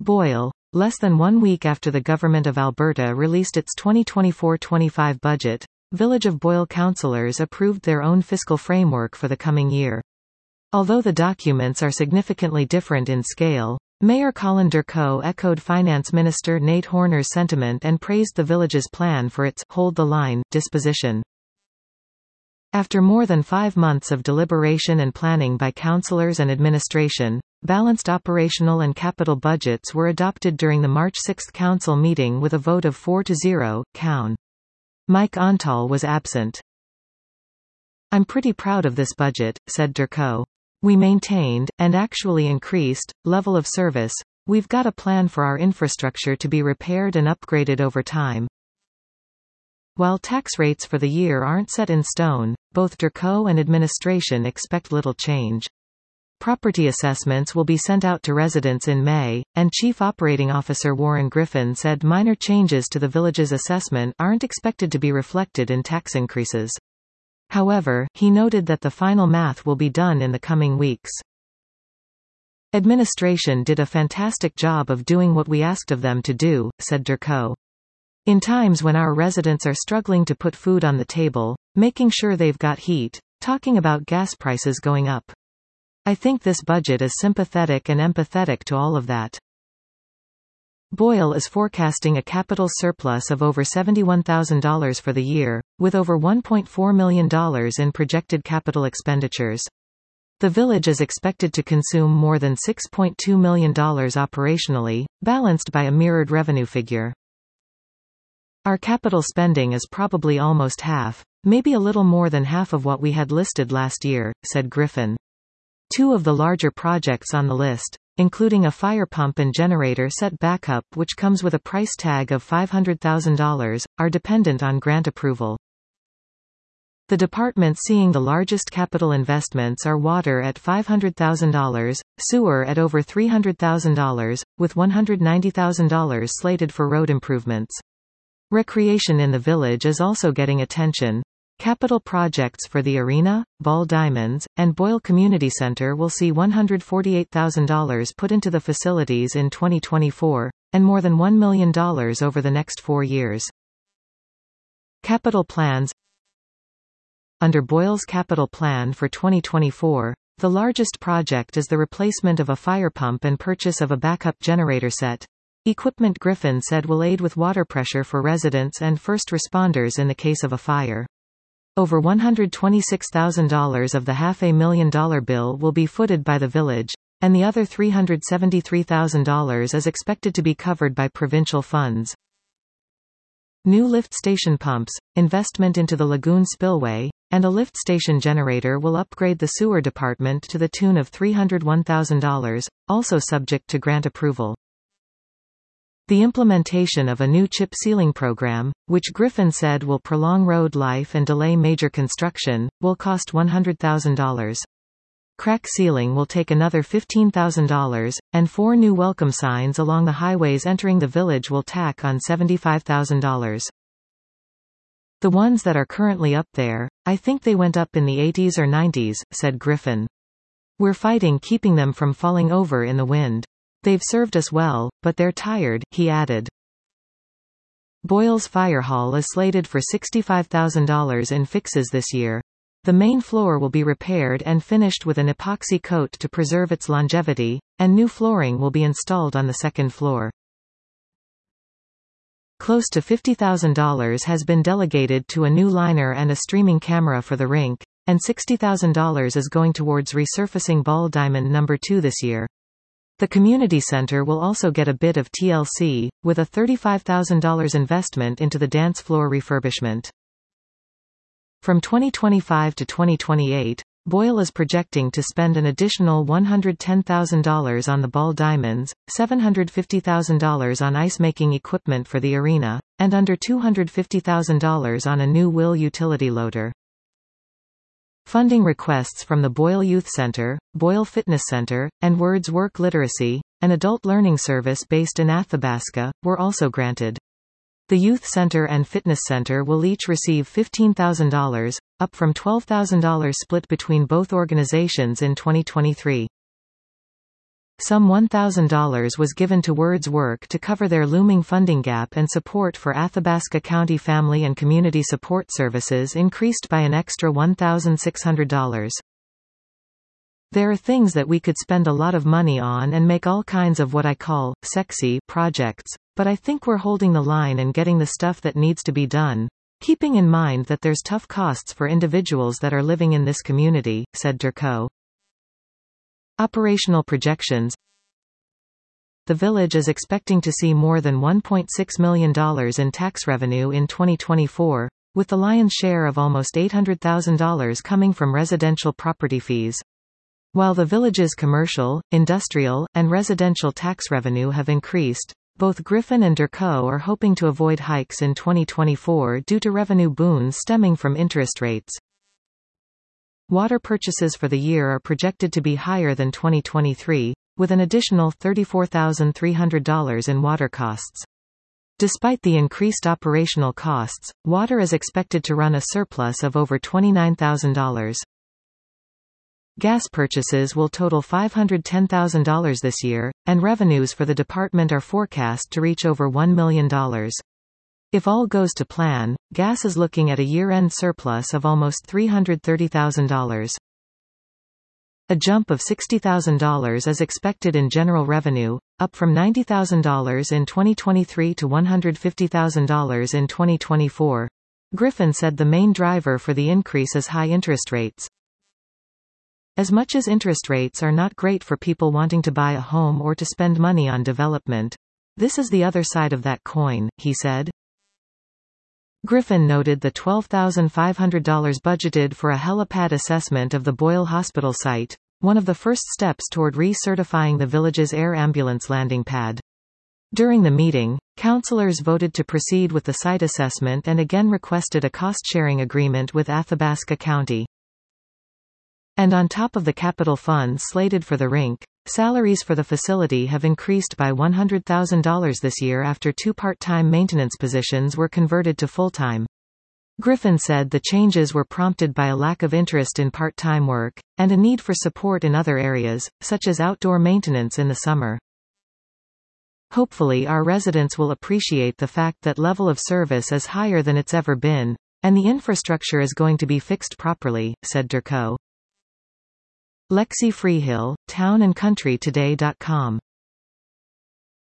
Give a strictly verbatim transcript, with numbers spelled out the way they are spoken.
Boyle. Less than one week after the Government of Alberta released its twenty twenty-four twenty-five budget, Village of Boyle councillors approved their own fiscal framework for the coming year. Although the documents are significantly different in scale, Mayor Colin Durko echoed Finance Minister Nate Horner's sentiment and praised the village's plan for its hold the line disposition. After more than five months of deliberation and planning by councillors and administration, balanced operational and capital budgets were adopted during the March sixth council meeting with a vote of four to zero. Cown. Mike Ontal was absent. "I'm pretty proud of this budget," said Durko. "We maintained, and actually increased, level of service. We've got a plan for our infrastructure to be repaired and upgraded over time." While tax rates for the year aren't set in stone, both Durko and administration expect little change. Property assessments will be sent out to residents in May, and Chief Operating Officer Warren Griffin said minor changes to the village's assessment aren't expected to be reflected in tax increases. However, he noted that the final math will be done in the coming weeks. "Administration did a fantastic job of doing what we asked of them to do," said Durko. "In times when our residents are struggling to put food on the table, making sure they've got heat, talking about gas prices going up. I think this budget is sympathetic and empathetic to all of that." Boyle is forecasting a capital surplus of over seventy-one thousand dollars for the year, with over one point four million dollars in projected capital expenditures. The village is expected to consume more than six point two million dollars operationally, balanced by a mirrored revenue figure. "Our capital spending is probably almost half, maybe a little more than half of what we had listed last year," said Griffin. Two of the larger projects on the list, including a fire pump and generator set backup which comes with a price tag of five hundred thousand dollars, are dependent on grant approval. The departments seeing the largest capital investments are water at five hundred thousand dollars, sewer at over three hundred thousand dollars, with one hundred ninety thousand dollars slated for road improvements. Recreation in the village is also getting attention. Capital projects for the arena, Ball Diamonds, and Boyle Community Center will see one hundred forty-eight thousand dollars put into the facilities in twenty twenty-four, and more than one million dollars over the next four years. Capital plans. Under Boyle's capital plan for twenty twenty-four, the largest project is the replacement of a fire pump and purchase of a backup generator set. Equipment Griffin said will aid with water pressure for residents and first responders in the case of a fire. Over one hundred twenty-six thousand dollars of the half a million dollar bill will be footed by the village, and the other three hundred seventy-three thousand dollars is expected to be covered by provincial funds. New lift station pumps, investment into the lagoon spillway, and a lift station generator will upgrade the sewer department to the tune of three hundred one thousand dollars, also subject to grant approval. The implementation of a new chip sealing program, which Griffin said will prolong road life and delay major construction, will cost one hundred thousand dollars. Crack sealing will take another fifteen thousand dollars, and four new welcome signs along the highways entering the village will tack on seventy-five thousand dollars. "The ones that are currently up there, I think they went up in the eighties or nineties, said Griffin. "We're fighting keeping them from falling over in the wind. They've served us well, but they're tired," he added. Boyle's Fire Hall is slated for sixty-five thousand dollars in fixes this year. The main floor will be repaired and finished with an epoxy coat to preserve its longevity, and new flooring will be installed on the second floor. Close to fifty thousand dollars has been delegated to a new liner and a streaming camera for the rink, and sixty thousand dollars is going towards resurfacing Ball Diamond number two this year. The community center will also get a bit of T L C, with a thirty-five thousand dollars investment into the dance floor refurbishment. From twenty twenty-five to twenty twenty-eight, Boyle is projecting to spend an additional one hundred ten thousand dollars on the Ball Diamonds, seven hundred fifty thousand dollars on ice-making equipment for the arena, and under two hundred fifty thousand dollars on a new Will utility loader. Funding requests from the Boyle Youth Center, Boyle Fitness Center, and Words Work Literacy, an adult learning service based in Athabasca, were also granted. The Youth Center and Fitness Center will each receive fifteen thousand dollars, up from twelve thousand dollars split between both organizations in twenty twenty-three. Some one thousand dollars was given to Word's work to cover their looming funding gap, and support for Athabasca County Family and Community Support Services increased by an extra one thousand six hundred dollars. There are things that we could spend a lot of money on and make all kinds of what I call sexy projects, but I think we're holding the line and getting the stuff that needs to be done, keeping in mind that there's tough costs for individuals that are living in this community, said Durko. Operational projections. The village is expecting to see more than one point six million dollars in tax revenue in twenty twenty-four, with the lion's share of almost eight hundred thousand dollars coming from residential property fees. While the village's commercial, industrial, and residential tax revenue have increased, both Griffin and Durko are hoping to avoid hikes in twenty twenty-four due to revenue boons stemming from interest rates. Water purchases for the year are projected to be higher than twenty twenty-three, with an additional thirty-four thousand three hundred dollars in water costs. Despite the increased operational costs, water is expected to run a surplus of over twenty-nine thousand dollars. Gas purchases will total five hundred ten thousand dollars this year, and revenues for the department are forecast to reach over one million dollars. If all goes to plan, gas is looking at a year-end surplus of almost three hundred thirty thousand dollars. A jump of sixty thousand dollars is expected in general revenue, up from ninety thousand dollars in twenty twenty-three to one hundred fifty thousand dollars in twenty twenty-four. Griffin said the main driver for the increase is high interest rates. As much as interest rates are not great for people wanting to buy a home or to spend money on development, this is the other side of that coin, he said. Griffin noted the twelve thousand five hundred dollars budgeted for a helipad assessment of the Boyle Hospital site, one of the first steps toward recertifying the village's air ambulance landing pad. During the meeting, councilors voted to proceed with the site assessment and again requested a cost-sharing agreement with Athabasca County. And on top of the capital funds slated for the rink, salaries for the facility have increased by one hundred thousand dollars this year after two part-time maintenance positions were converted to full-time. Griffin said the changes were prompted by a lack of interest in part-time work, and a need for support in other areas, such as outdoor maintenance in the summer. Hopefully our residents will appreciate the fact that level of service is higher than it's ever been, and the infrastructure is going to be fixed properly, said Durko. Lexi Freehill, town and country today dot com